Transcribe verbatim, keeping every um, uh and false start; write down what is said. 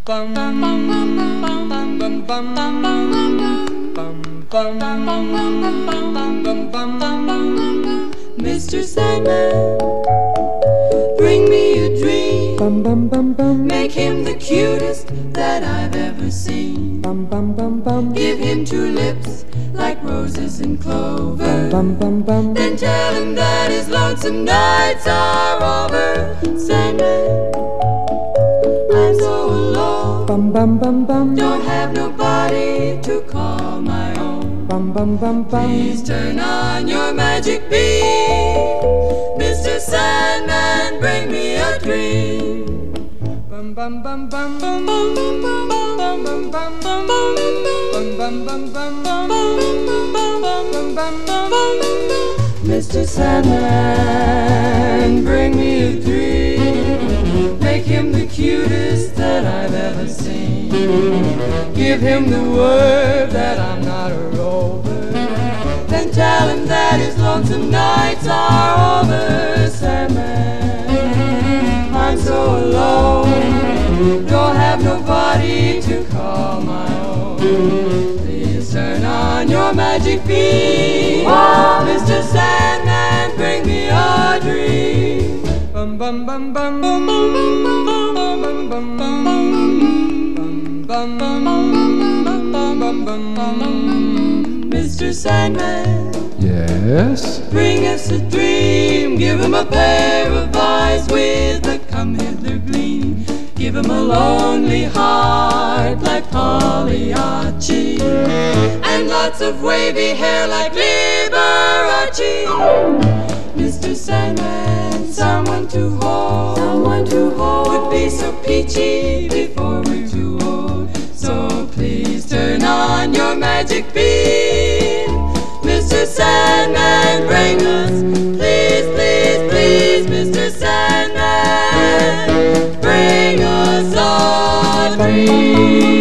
Mister Sandman, bring me a dream. Bum bum bum bum. Make him the cutest that I've ever seen. Bum bum bum bum. Give him two lips like roses and clover. Bum bum bum. Then tell him that his lonesome nights are over. Sandman, I'm so alone. Bum bum bum bum. Don't have nobody to call my own. Bum bum bum bum. Please turn on your magic beam. Mister Sandman, bring me a dream. Bum bum bum bum bum bum bum bum bum bum bum bum bum bum bum bum bum. Mister Sandman, bring me a dream. Make him the cutest that I've ever seen. Give him the word that I'm not a rover. Then tell him that his lonesome nights are over. Sandman, I'm so alone. Don't have nobody to call my own. Please turn on your magic beam. Mister Sandman, bring me a dream. Bum bum bum bum bum bum bum bum bum bum. Mister Sandman, Yes? bring us a dream. Give him a pair of eyes with a come hither gleam. Give him a lonely heart like Pagliacci, and lots of wavy hair like Liberace. Mister Sandman, someone to hold, someone to hold would be so peachy before we're too old. So please turn on your magic beam. Mister Sandman, bring us, please, please, please, Mister Sandman, bring us a dream.